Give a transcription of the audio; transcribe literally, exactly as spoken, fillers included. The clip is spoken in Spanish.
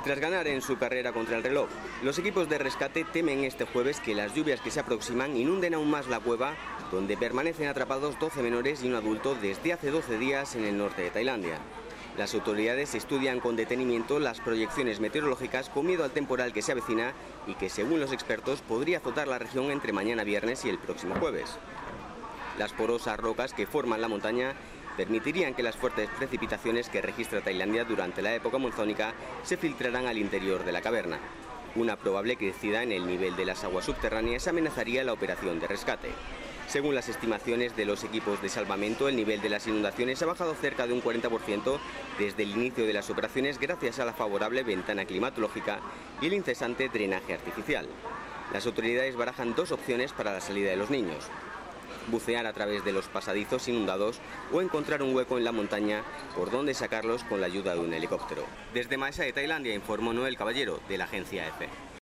Tras ganar en su carrera contra el reloj, los equipos de rescate temen este jueves que las lluvias que se aproximan inunden aún más la cueva, donde permanecen atrapados doce menores y un adulto desde hace doce días en el norte de Tailandia. Las autoridades estudian con detenimiento las proyecciones meteorológicas con miedo al temporal que se avecina y que, según los expertos, podría azotar la región entre mañana viernes y el próximo jueves. Las porosas rocas que forman la montaña permitirían que las fuertes precipitaciones que registra Tailandia durante la época monzónica se filtraran al interior de la caverna. Una probable crecida en el nivel de las aguas subterráneas amenazaría la operación de rescate. Según las estimaciones de los equipos de salvamento, el nivel de las inundaciones ha bajado cerca de un cuarenta por ciento desde el inicio de las operaciones gracias a la favorable ventana climatológica y el incesante drenaje artificial. Las autoridades barajan dos opciones para la salida de los niños: bucear a través de los pasadizos inundados o encontrar un hueco en la montaña por donde sacarlos con la ayuda de un helicóptero. Desde Mae Sa de Tailandia informó Noel Caballero, de la agencia E F E.